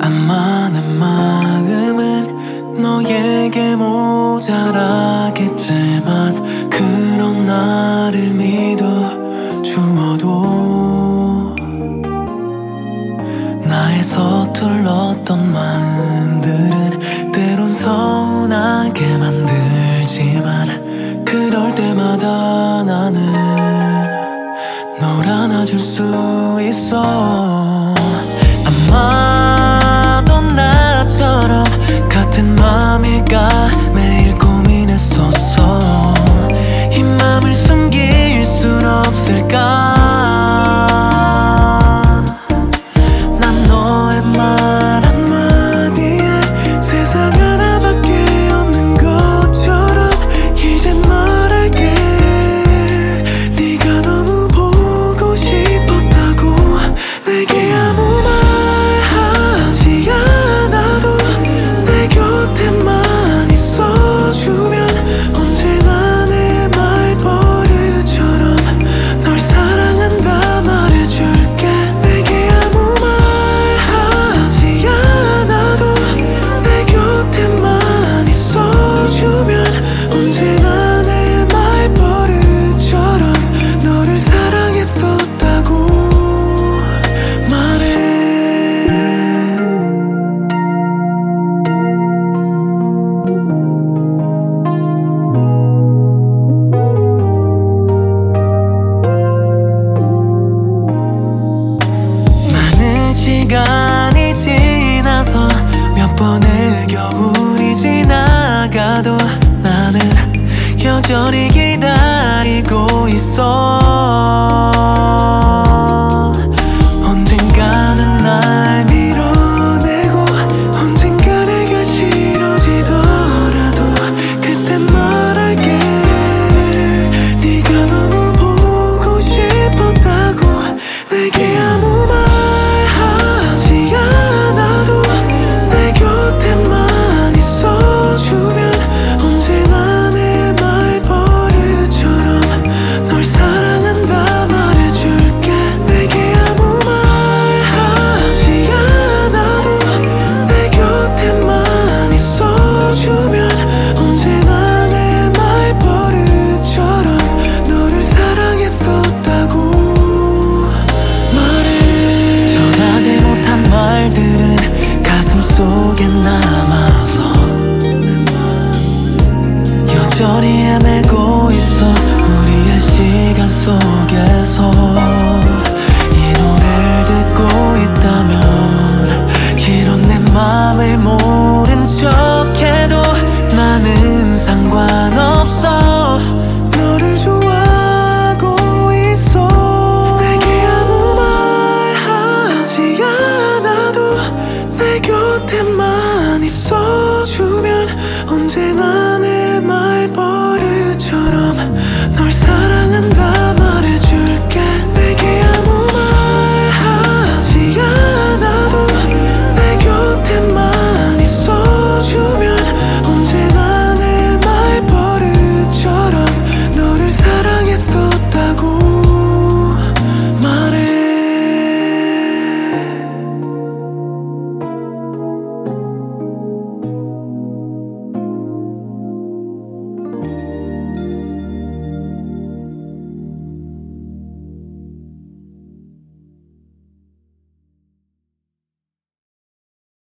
아마 내 마음은 너에게 모자라겠지만 그런 나를 믿어 주어도 나의 서툴렀던 마음들은 때론 서운하게 만들지만 그럴 때마다 나는 널 안아줄 수 있어. 아마도 나처럼 같은 맘일까 매일 고민했었어. 이 맘을 숨길 순 없을까. 난 너의 말 한마디에 세상 하나밖에 없는 것처럼 이젠 말할게. 네가 너무 보고 싶었다고. 내게 아무 말 하지 않아도 내 곁에만 있어주면 언제나 내 말버릇처럼 널 사랑한다 말해줄게. 내게 아무 말 하지 않아도 내 곁에만 있어주면 언제나 내 말버릇처럼 너를 사랑했었다고 말해. 많은 시간이 지나서 몇 번의 겨울이 지나가도 나는 여전히 기다리고 있어. 언젠가는 날 밀어내고 언젠가 내가 싫어지더라도 그땐 말할게. 네가 너무 보고 싶었다고. 내게 아무 말 하지 않아도 내 곁에만 있어주면 언제나 내 말버릇처럼 널 사랑한다 말해줄게. 내게 아무 말 하지 않아도 내 곁에만 있어주면 언제나 내 말버릇처럼 너를 사랑했었다고 말해. 전하지 못한 말들은 가슴 속에 남아서 여전히 애매